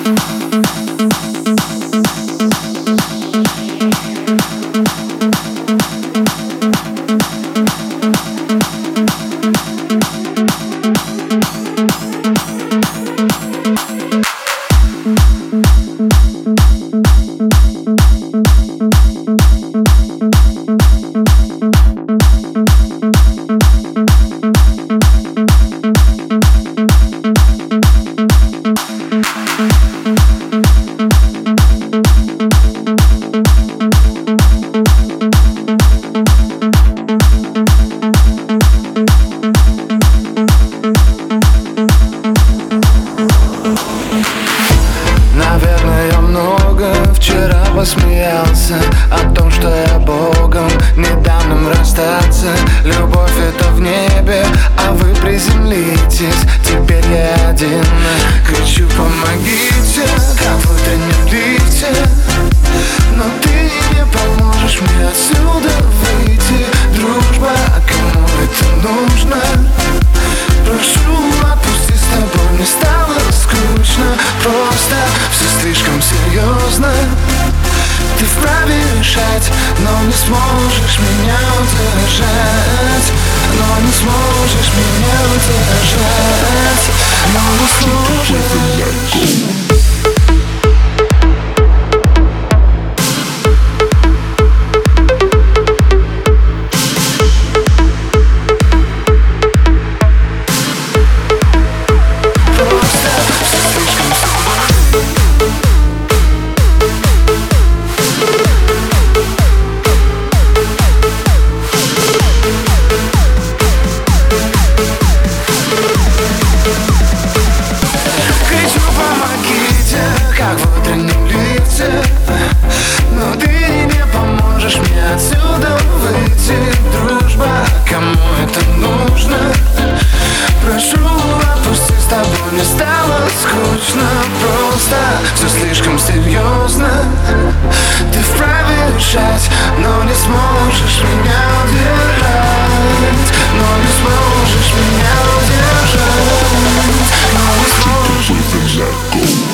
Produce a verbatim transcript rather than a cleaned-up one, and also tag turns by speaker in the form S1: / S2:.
S1: Наверное, я много вчера посмеялся о том, что я Богом не дам нам расстаться. Любовь это в небе, а вы приземлитесь. Теперь я один, кричу: помогите, как в утреннем лифте. Но ты не поможешь мне отсюда выйти. Дружба, кому это нужно? Прошу, отпусти, с тобой мне стало скучно. Просто все слишком серьезно. Ты вправе решать, но не сможешь меня удержать. Но не сможешь меня удержать. Но не сможешь. Как в утреннем лифте. Но ты не поможешь мне отсюда выйти. Дружба, кому это нужно? Прошу, отпусти, с тобой мне стало скучно. Просто все слишком серьезно. Ты вправе решать, но не сможешь меня удержать. Но не сможешь меня удержать. Но не сможешь.